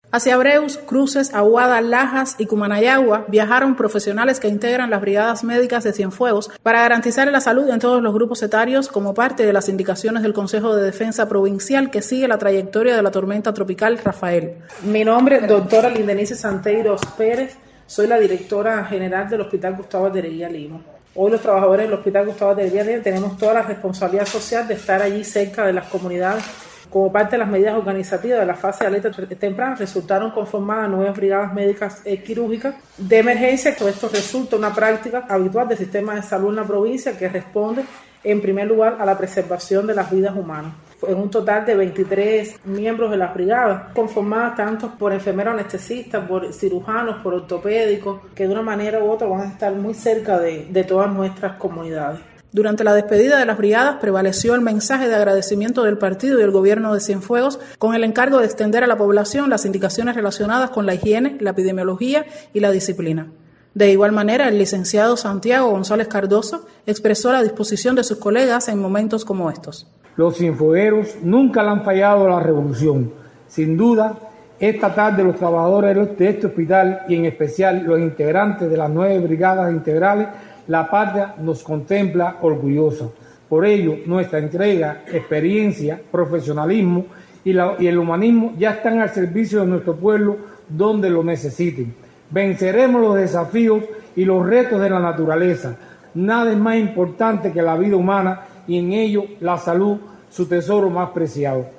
Hacia Breus, Cruces, Aguada, Lajas y Cumanayagua viajaron profesionales que integran las brigadas médicas de Cienfuegos para garantizar la salud en todos los grupos etarios como parte de las indicaciones del Consejo de Defensa Provincial que sigue la trayectoria de la tormenta tropical Rafael. Mi nombre es doctora Lindenice Santeiros Pérez, soy la directora general del Hospital Gustavo Adhereguía Lima. Hoy los trabajadores del Hospital Gustavo Adhereguía Lima tenemos toda la responsabilidad social de estar allí cerca de las comunidades. Como parte de las medidas organizativas de la fase de alerta temprana, resultaron conformadas nuevas brigadas médicas quirúrgicas de emergencia. Todo esto resulta una práctica habitual del sistema de salud en la provincia que responde, en primer lugar, a la preservación de las vidas humanas. En un total de 23 miembros de las brigadas, conformadas tanto por enfermeros anestesistas, por cirujanos, por ortopédicos, que de una manera u otra van a estar muy cerca de todas nuestras comunidades. Durante la despedida de las brigadas prevaleció el mensaje de agradecimiento del partido y el gobierno de Cienfuegos con el encargo de extender a la población las indicaciones relacionadas con la higiene, la epidemiología y la disciplina. De igual manera, el licenciado Santiago González Cardoso expresó la disposición de sus colegas en momentos como estos. Los cienfuegueros nunca le han fallado a la revolución. Sin duda, esta tarde los trabajadores de este hospital y en especial los integrantes de las 9 brigadas integrales, la patria nos contempla orgullosa. Por ello, nuestra entrega, experiencia, profesionalismo y el humanismo ya están al servicio de nuestro pueblo donde lo necesiten. Venceremos los desafíos y los retos de la naturaleza. Nada es más importante que la vida humana y en ello la salud, su tesoro más preciado.